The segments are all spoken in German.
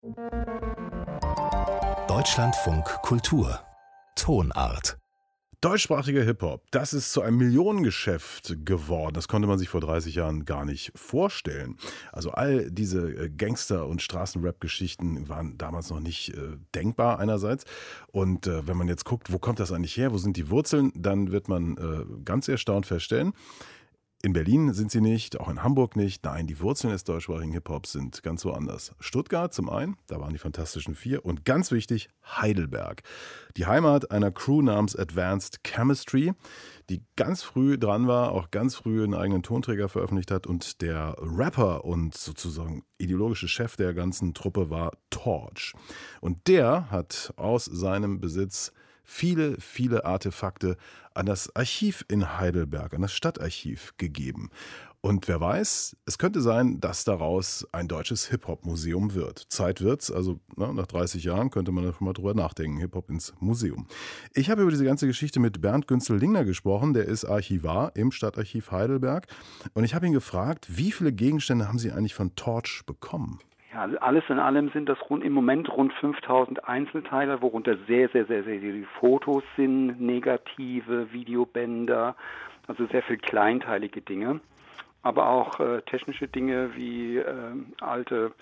Deutschlandfunk Kultur Tonart. Deutschsprachiger Hip-Hop, das ist zu einem Millionengeschäft geworden. Das konnte man sich vor 30 Jahren gar nicht vorstellen. Also all diese Gangster- und Straßenrap-Geschichten waren damals noch nicht denkbar einerseits. Und wenn man jetzt guckt, wo kommt das eigentlich her, wo sind die Wurzeln, dann wird man ganz erstaunt feststellen, in Berlin sind sie nicht, auch in Hamburg nicht. Nein, die Wurzeln des deutschsprachigen Hip-Hops sind ganz woanders. Stuttgart zum einen, da waren die Fantastischen Vier. Und ganz wichtig, Heidelberg. Die Heimat einer Crew namens Advanced Chemistry, die ganz früh dran war, auch ganz früh einen eigenen Tonträger veröffentlicht hat. Und der Rapper und sozusagen ideologische Chef der ganzen Truppe war Torch. Und der hat aus seinem Besitz viele, viele Artefakte an das Archiv in Heidelberg, an das Stadtarchiv gegeben. Und wer weiß, es könnte sein, dass daraus ein deutsches Hip-Hop-Museum wird. Zeit wird's, also nach 30 Jahren könnte man da schon mal drüber nachdenken, Hip-Hop ins Museum. Ich habe über diese ganze Geschichte mit Bernd Günzel-Lingner gesprochen, der ist Archivar im Stadtarchiv Heidelberg. Und ich habe ihn gefragt, wie viele Gegenstände haben Sie eigentlich von Torch bekommen? Ja, alles in allem sind das im Moment rund 5000 Einzelteile, worunter sehr viele Fotos sind, Negative, Videobänder, also sehr viel kleinteilige Dinge, aber auch technische Dinge wie alte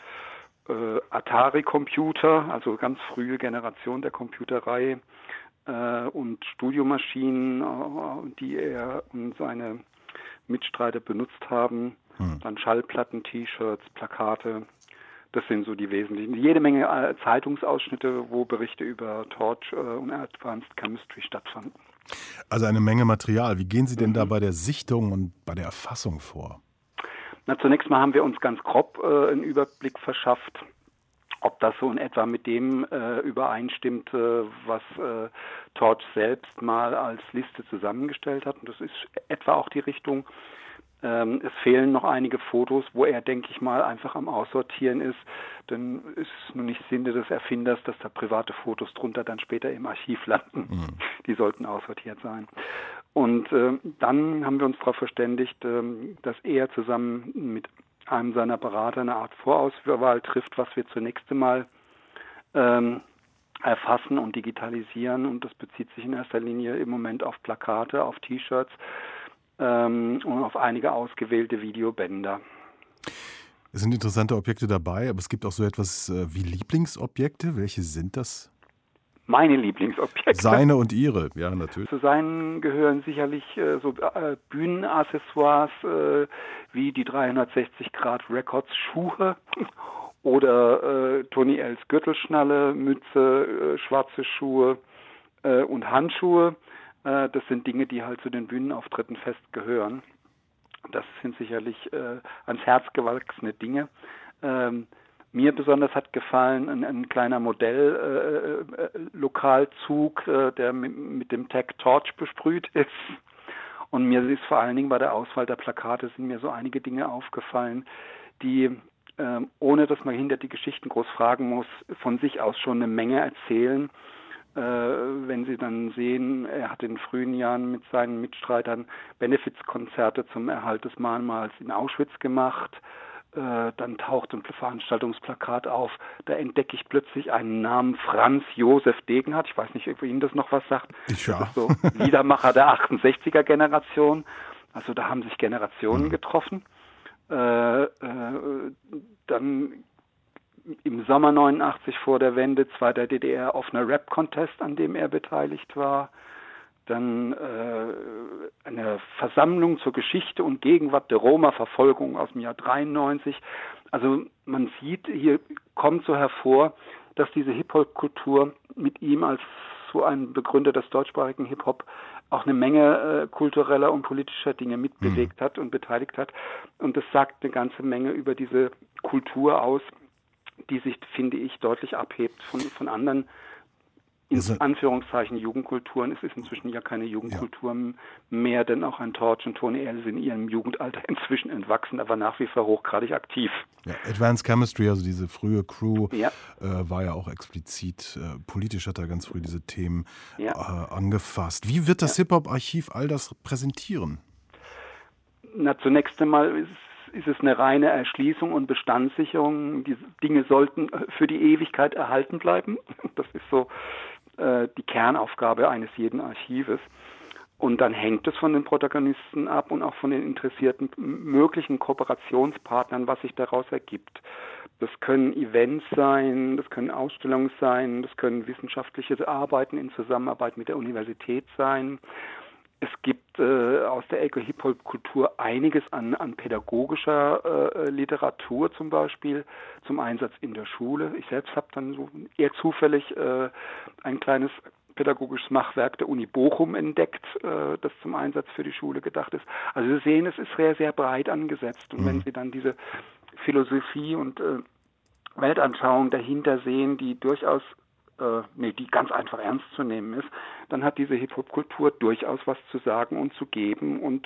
Atari-Computer, also ganz frühe Generation der Computerei und Studiomaschinen, die er und seine Mitstreiter benutzt haben, dann Schallplatten, T-Shirts, Plakate. Das sind so die wesentlichen. Jede Menge Zeitungsausschnitte, wo Berichte über Torch und Advanced Chemistry stattfanden. Also eine Menge Material. Wie gehen Sie denn da bei der Sichtung und bei der Erfassung vor? Na, zunächst mal haben wir uns ganz grob einen Überblick verschafft, ob das so in etwa mit dem übereinstimmt, was Torch selbst mal als Liste zusammengestellt hat. Und das ist etwa auch die Richtung. Es fehlen noch einige Fotos, wo er, denke ich mal, einfach am Aussortieren ist. Denn es ist nun nicht Sinne des Erfinders, dass da private Fotos drunter dann später im Archiv landen. Die sollten aussortiert sein. Und dann haben wir uns darauf verständigt, dass er zusammen mit einem seiner Berater eine Art Vorauswahl trifft, was wir zunächst einmal erfassen und digitalisieren. Und das bezieht sich in erster Linie im Moment auf Plakate, auf T-Shirts, und auf einige ausgewählte Videobänder. Es sind interessante Objekte dabei, aber es gibt auch so etwas wie Lieblingsobjekte. Welche sind das? Meine Lieblingsobjekte. Seine und Ihre, ja, natürlich. Zu seinen gehören sicherlich so Bühnenaccessoires wie die 360 Grad Records Schuhe oder Tony L's Gürtelschnalle, Mütze, schwarze Schuhe und Handschuhe. Das sind Dinge, die halt zu den Bühnenauftritten fest gehören. Das sind sicherlich ans Herz gewachsene Dinge. Mir besonders hat gefallen ein kleiner Modell-Lokalzug, der mit dem Tag Torch besprüht ist. Und mir ist vor allen Dingen bei der Auswahl der Plakate sind mir so einige Dinge aufgefallen, die, ohne dass man hinter die Geschichten groß fragen muss, von sich aus schon eine Menge erzählen. Wenn Sie dann sehen, er hat in frühen Jahren mit seinen Mitstreitern Benefizkonzerte zum Erhalt des Mahnmals in Auschwitz gemacht. Dann taucht ein Veranstaltungsplakat auf. Da entdecke ich plötzlich einen Namen, Franz Josef Degenhardt. Ich weiß nicht, ob Ihnen das noch was sagt. Ja. Das ist so Liedermacher der 68er Generation. Also da haben sich Generationen getroffen. Dann im Sommer 89 vor der Wende, zweiter DDR, offener Rap-Contest, an dem er beteiligt war. Dann eine Versammlung zur Geschichte und Gegenwart der Roma-Verfolgung aus dem Jahr 93. Also man sieht, hier kommt so hervor, dass diese Hip-Hop-Kultur mit ihm als so ein Begründer des deutschsprachigen Hip-Hop auch eine Menge kultureller und politischer Dinge mitbewegt hat und beteiligt hat. Und das sagt eine ganze Menge über diese Kultur aus, die sich, finde ich, deutlich abhebt von anderen, in Anführungszeichen, Jugendkulturen. Es ist inzwischen ja keine Jugendkultur mehr, denn auch ein Torch und Tony L sind in ihrem Jugendalter inzwischen entwachsen, aber nach wie vor hochgradig aktiv. Ja, Advanced Chemistry, also diese frühe Crew, war ja auch explizit politisch, hat er ganz früh diese Themen angefasst. Wie wird das Hip-Hop-Archiv all das präsentieren? Na, zunächst einmal ist es eine reine Erschließung und Bestandssicherung. Die Dinge sollten für die Ewigkeit erhalten bleiben. Das ist so die Kernaufgabe eines jeden Archives. Und dann hängt es von den Protagonisten ab und auch von den interessierten möglichen Kooperationspartnern, was sich daraus ergibt. Das können Events sein, das können Ausstellungen sein, das können wissenschaftliche Arbeiten in Zusammenarbeit mit der Universität sein. Es gibt aus der Ecke Hip-Hop-Kultur einiges an pädagogischer Literatur zum Beispiel zum Einsatz in der Schule. Ich selbst habe dann so eher zufällig ein kleines pädagogisches Machwerk der Uni Bochum entdeckt, das zum Einsatz für die Schule gedacht ist. Also Sie sehen, es ist sehr, sehr breit angesetzt. Und wenn Sie dann diese Philosophie und Weltanschauung dahinter sehen, die durchaus die ganz einfach ernst zu nehmen ist, dann hat diese Hip-Hop-Kultur durchaus was zu sagen und zu geben und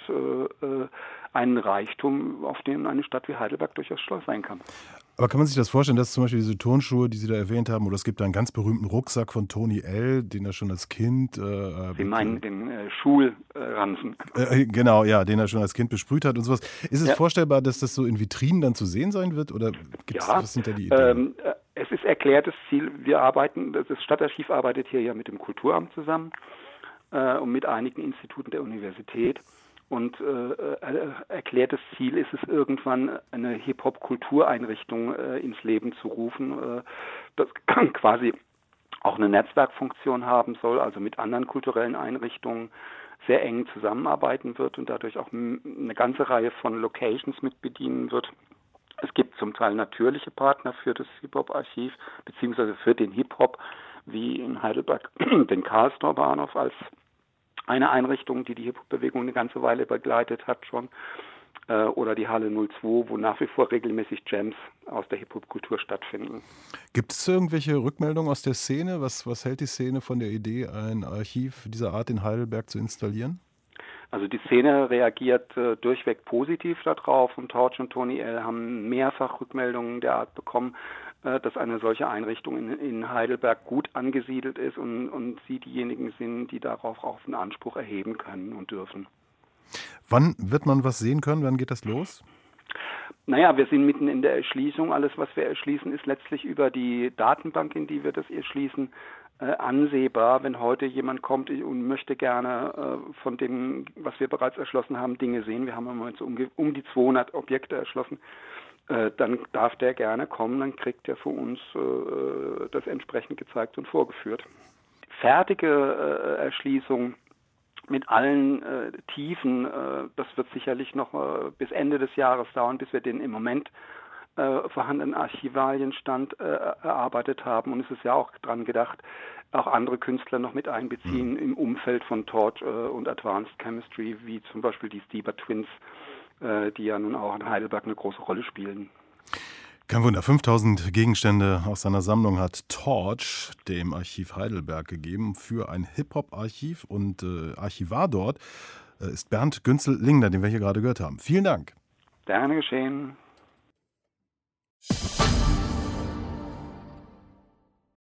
einen Reichtum, auf den eine Stadt wie Heidelberg durchaus stolz sein kann. Aber kann man sich das vorstellen, dass zum Beispiel diese Turnschuhe, die Sie da erwähnt haben, oder es gibt einen ganz berühmten Rucksack von Tony L., den er schon als Kind... Sie meinen den Schulranzen. Genau, ja, den er schon als Kind besprüht hat und sowas. Ist es vorstellbar, dass das so in Vitrinen dann zu sehen sein wird? Oder was sind da die Ideen? Es ist erklärtes Ziel. Das Stadtarchiv arbeitet hier ja mit dem Kulturamt zusammen und mit einigen Instituten der Universität. Und erklärtes Ziel ist es, irgendwann eine Hip-Hop-Kultureinrichtung ins Leben zu rufen, das quasi auch eine Netzwerkfunktion haben soll, also mit anderen kulturellen Einrichtungen sehr eng zusammenarbeiten wird und dadurch auch eine ganze Reihe von Locations mit bedienen wird. Es gibt zum Teil natürliche Partner für das Hip-Hop-Archiv, beziehungsweise für den Hip-Hop, wie in Heidelberg den Karlstor Bahnhof als eine Einrichtung, die Hip-Hop-Bewegung eine ganze Weile begleitet hat schon, oder die Halle 02, wo nach wie vor regelmäßig Jams aus der Hip-Hop-Kultur stattfinden. Gibt es irgendwelche Rückmeldungen aus der Szene? Was hält die Szene von der Idee, ein Archiv dieser Art in Heidelberg zu installieren? Also die Szene reagiert durchweg positiv darauf und Torch und Tony L. haben mehrfach Rückmeldungen der Art bekommen, dass eine solche Einrichtung in Heidelberg gut angesiedelt ist und sie diejenigen sind, die darauf auch einen Anspruch erheben können und dürfen. Wann wird man was sehen können? Wann geht das los? Naja, wir sind mitten in der Erschließung. Alles, was wir erschließen, ist letztlich über die Datenbank, in die wir das erschließen, ansehbar. Wenn heute jemand kommt und möchte gerne von dem, was wir bereits erschlossen haben, Dinge sehen, wir haben im Moment so um die 200 Objekte erschlossen, dann darf der gerne kommen, dann kriegt er von uns das entsprechend gezeigt und vorgeführt. Fertige Erschließung mit allen Tiefen, das wird sicherlich noch bis Ende des Jahres dauern, bis wir den im Moment vorhandenen Archivalienstand erarbeitet haben. Und es ist ja auch dran gedacht, auch andere Künstler noch mit einbeziehen im Umfeld von Torch und Advanced Chemistry, wie zum Beispiel die Stieber Twins, die ja nun auch in Heidelberg eine große Rolle spielen. Kein Wunder, 5000 Gegenstände aus seiner Sammlung hat Torch dem Archiv Heidelberg gegeben für ein Hip-Hop-Archiv und Archivar dort ist Bernd Günzel-Lingner, den wir hier gerade gehört haben. Vielen Dank. Gerne geschehen.